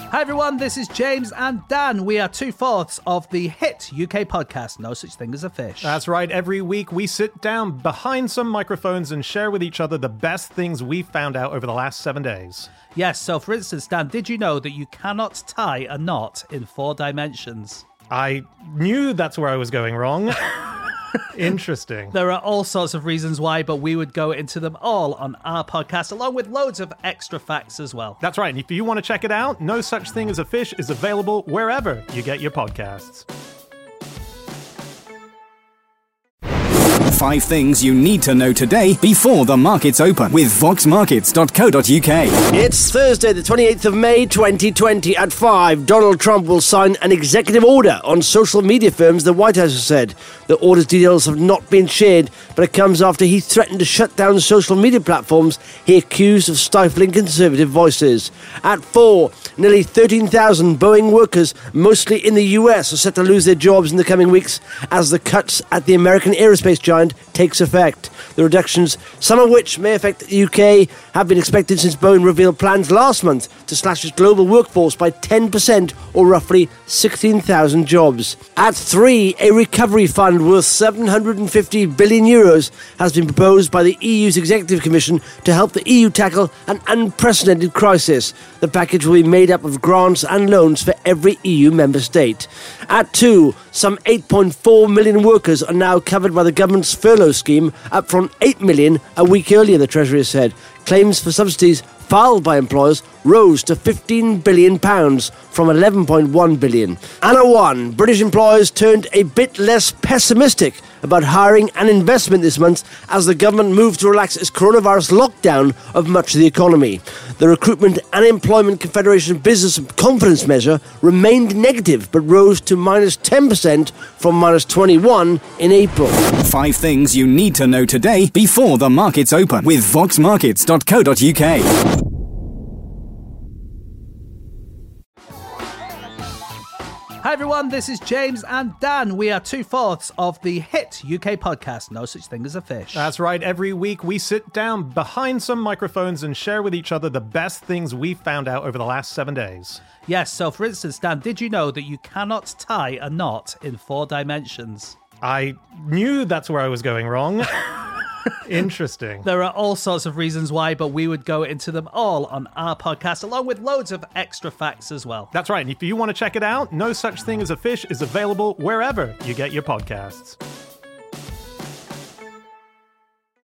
Hi everyone, this is James and Dan. We are 2/4 of the hit UK podcast, No Such Thing as a Fish. That's right. Every week we sit down behind some microphones and share with each other the best things we found out over the last 7 days. Yes, so for instance, Dan, did you know that you cannot tie a knot in 4 dimensions? I knew that's where I was going wrong. Interesting. There are all sorts of reasons why, but we would go into them all on our podcast, along with loads of extra facts as well. That's right. And if you want to check it out, No Such Thing as a Fish is available wherever you get your podcasts. 5 things you need to know today before the markets open with voxmarkets.co.uk. It's Thursday, the 28th of May, 2020 at 5. Donald Trump will sign an executive order on social media firms, the White House has said. The order's details have not been shared, but it comes after he threatened to shut down social media platforms he accused of stifling conservative voices. At 4, nearly 13,000 Boeing workers, mostly in the US, are set to lose their jobs in the coming weeks as the cuts at the American aerospace giant takes effect. The reductions, some of which may affect the UK, have been expected since Boeing revealed plans last month to slash its global workforce by 10%, or roughly 16,000 jobs. At 3, a recovery fund worth €750 billion has been proposed by the EU's Executive Commission to help the EU tackle an unprecedented crisis. The package will be made up of grants and loans for every EU member state. At 2, some 8.4 million workers are now covered by the government's furlough scheme, up from 8 million a week earlier, the Treasury has said. Claims for subsidies filed by employers rose to £15 billion from £11.1 billion. And at 1, British employers turned a bit less pessimistic about hiring and investment this month as the government moved to relax its coronavirus lockdown of much of the economy. The Recruitment and Employment Confederation Business Confidence measure remained negative but rose to minus 10% from minus 21 in April. 5 things you need to know today before the markets open with voxmarkets.co.uk. Hi everyone, this is James and Dan. We are 2/4 of the hit UK podcast, No Such Thing as a Fish. That's right. Every week we sit down behind some microphones and share with each other the best things we found out over the last 7 days. Yes, so for instance, Dan, did you know that you cannot tie a knot in 4 dimensions? I knew that's where I was going wrong. Interesting. There are all sorts of reasons why, but we would go into them all on our podcast, along with loads of extra facts as well. That's right. And if you want to check it out, No Such Thing as a Fish is available wherever you get your podcasts.